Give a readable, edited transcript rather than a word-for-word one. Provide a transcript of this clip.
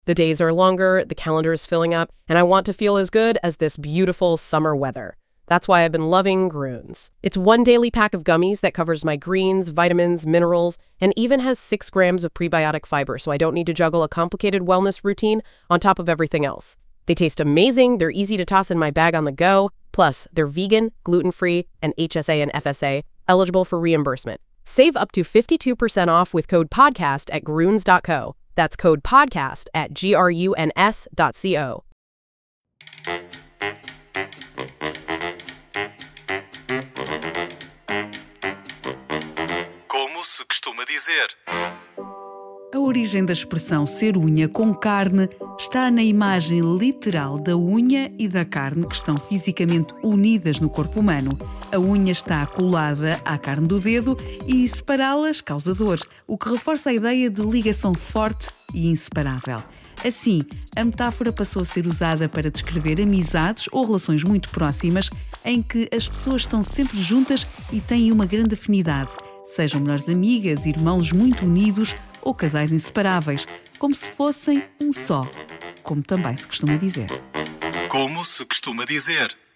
The days are longer, the calendar is filling up, and I want to feel as good as this beautiful summer weather. That's why I've been loving Grüns. It's one daily pack of gummies that covers my greens, vitamins, minerals, and even has 6 grams of prebiotic fiber, so I don't need to juggle a complicated wellness routine on top of everything else. They taste amazing, they're easy to toss in my bag on the go, plus they're vegan, gluten-free, and HSA and FSA, eligible for reimbursement. Save up to 52% off with code PODCAST at Grüns.co. That's code PODCAST at GRUNS.co. Como se costuma dizer. A origem da expressão ser unha com carne está na imagem literal da unha e da carne que estão fisicamente unidas no corpo humano. A unha está colada à carne do dedo e separá-las causa dor, o que reforça a ideia de ligação forte e inseparável. Assim, a metáfora passou a ser usada para descrever amizades ou relações muito próximas em que as pessoas estão sempre juntas e têm uma grande afinidade, sejam melhores amigas, irmãos muito unidos ou casais inseparáveis, como se fossem um só, como também se costuma dizer. Como se costuma dizer.